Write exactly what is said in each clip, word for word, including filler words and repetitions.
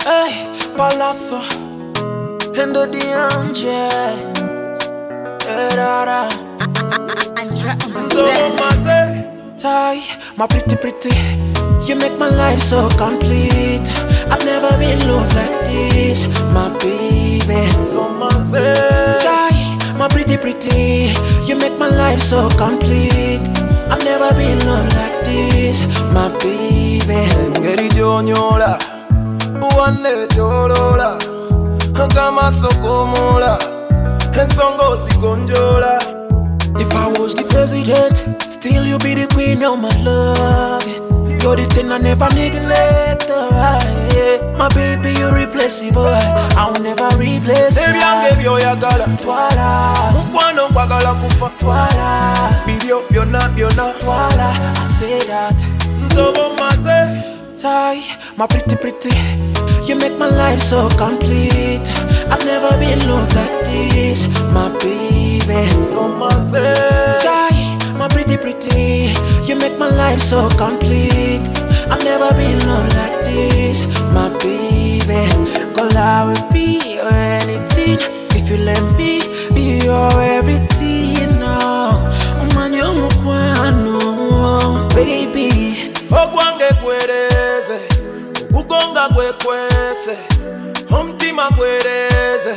Hey, Palazzo, Hendo di Angel, Erara, Tai, my pretty pretty, you make my life so complete. I've never been loved like this, my baby. Tai, my pretty pretty, you make my life so complete. I've never been loved like this, my baby. Ngeri jonyola, uwane tolola, kama sokomola, ensongo zigonjola. If I was the president, still you be the queen of my love. You're the thing I never neglect. Yeah. My baby, you're replaceable. I'll never replace you. Baby, I gave you your gala. Twala, Mukwano kwa gala kufa. twala, Bibyo byonna byonna. twala. I say that. Nzobo maze. Tai, my pretty pretty, you make my life so complete. I've never been loved like this, my baby. Nzobo maze. Tai, my pretty pretty, you make my life so complete. I've never been loved like this, my baby. Girl, I will be your anything if you let me be your everything, you know. Oh man, you're my one, baby. Ogwange gwereze, ugonga gwekwese, omutima gwereze.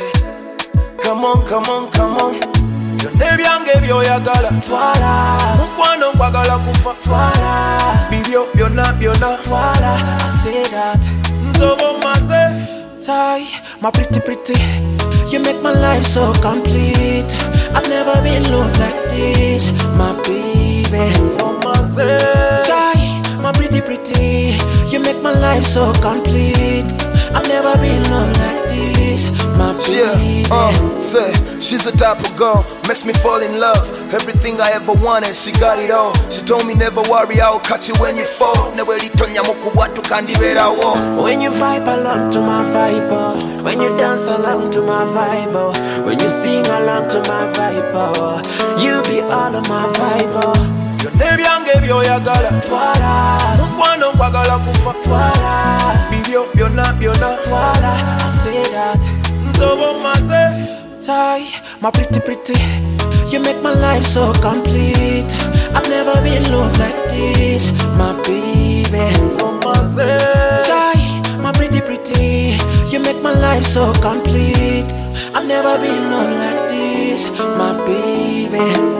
Come on, come on, come on. Byonna ebyange byoyagala. Twala, Mukwano nkwagala kufa. twala, Bibyo byonna byonna. twala. I say that. Nzobo maze. Tai, my pretty pretty, you make my life so complete. I've never been loved like this, my baby. Nzobo maze. Tai, my pretty pretty, you make my life so complete. I've never been loved like this, my baby. Yeah, uh, say, she's the type of girl, makes me fall in love. Everything I ever wanted, she got it all. She told me never worry, I'll catch you when you fall. Never litonya mukubwatu kandiberawo. When you vibe along to my vibe, oh. When you dance along to my vibe, oh. When you sing along to my vibe, oh. You be all of my vibe, oh. Byonna ebyange byoyagala. Twala, Mukwano nkwagala kufa. twala, Bibyo byonna byonna. twala. I say that. Nzobo maze. Tai, my pretty pretty, you make my life so complete. I've never been loved like this, my baby. Nzobo maze. Tai, my pretty pretty, you make my life so complete. I've never been loved like this, my baby.